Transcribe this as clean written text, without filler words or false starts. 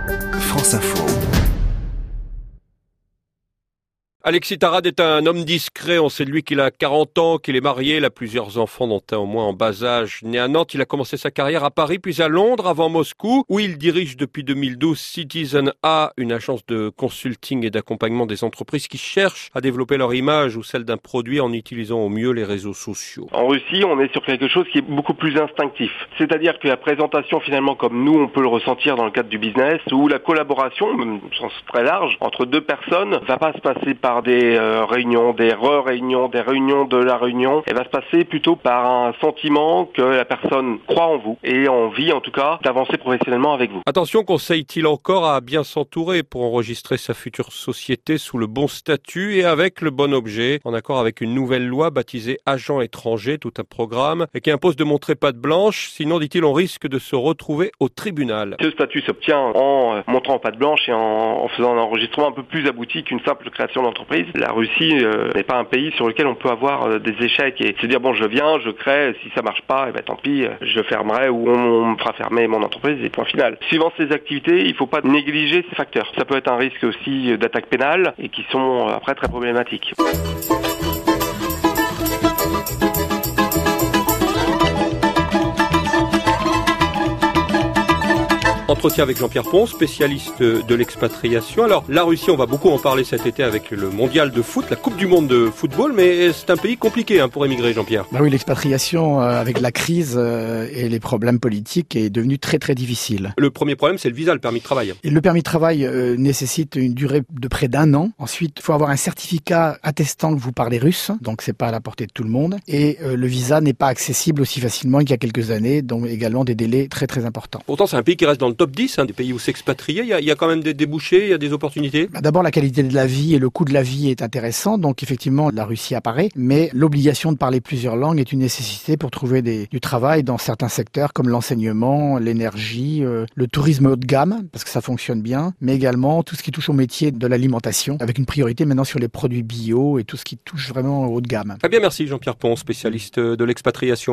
France Info. Alexis Tarade est un homme discret. On sait de lui qu'il a 40 ans, qu'il est marié, il a plusieurs enfants dont un au moins en bas âge. Né à Nantes, il a commencé sa carrière à Paris, puis à Londres, avant Moscou, où il dirige depuis 2012 Citizen A, une agence de consulting et d'accompagnement des entreprises qui cherchent à développer leur image ou celle d'un produit en utilisant au mieux les réseaux sociaux. En Russie, on est sur quelque chose qui est beaucoup plus instinctif. C'est-à-dire que la présentation, finalement, comme nous, on peut le ressentir dans le cadre du business, où la collaboration, même au sens très large, entre deux personnes, va pas se passer par des réunions, des réunions de la réunion. Elle va se passer plutôt par un sentiment que la personne croit en vous et a envie, en tout cas, d'avancer professionnellement avec vous. Attention, conseille-t-il encore à bien s'entourer pour enregistrer sa future société sous le bon statut et avec le bon objet, en accord avec une nouvelle loi baptisée Agent étranger, tout un programme, et qui impose de montrer patte blanche, sinon, dit-il, on risque de se retrouver au tribunal. Ce statut s'obtient en montrant patte blanche et en faisant un enregistrement un peu plus abouti qu'une simple création d'entreprise. La Russie n'est pas un pays sur lequel on peut avoir des échecs et se dire bon, je viens, je crée, si ça marche pas, tant pis, je fermerai ou on me fera fermer mon entreprise et point final. Suivant ces activités, il ne faut pas négliger ces facteurs. Ça peut être un risque aussi d'attaque pénale et qui sont après très problématiques. Entretien avec Jean-Pierre Pons, spécialiste de l'expatriation. Alors, la Russie, on va beaucoup en parler cet été avec le mondial de foot, la Coupe du monde de football, mais c'est un pays compliqué pour émigrer, Jean-Pierre. Oui, l'expatriation, avec la crise et les problèmes politiques, est devenue très très difficile. Le premier problème, c'est le visa, le permis de travail. Et le permis de travail nécessite une durée de près d'1 an. Ensuite, il faut avoir un certificat attestant que vous parlez russe, donc c'est pas à la portée de tout le monde. Et le visa n'est pas accessible aussi facilement qu'il y a quelques années, donc également des délais très très importants. Pourtant, c'est un pays qui reste dans le top 10 des pays où s'expatrier. Il y a quand même des débouchés, il y a des opportunités. D'abord, la qualité de la vie et le coût de la vie est intéressant. Donc, effectivement, la Russie apparaît. Mais l'obligation de parler plusieurs langues est une nécessité pour trouver du travail dans certains secteurs comme l'enseignement, l'énergie, le tourisme haut de gamme, parce que ça fonctionne bien, mais également tout ce qui touche au métier de l'alimentation, avec une priorité maintenant sur les produits bio et tout ce qui touche vraiment au haut de gamme. Très bien, merci Jean-Pierre Pons, spécialiste de l'expatriation.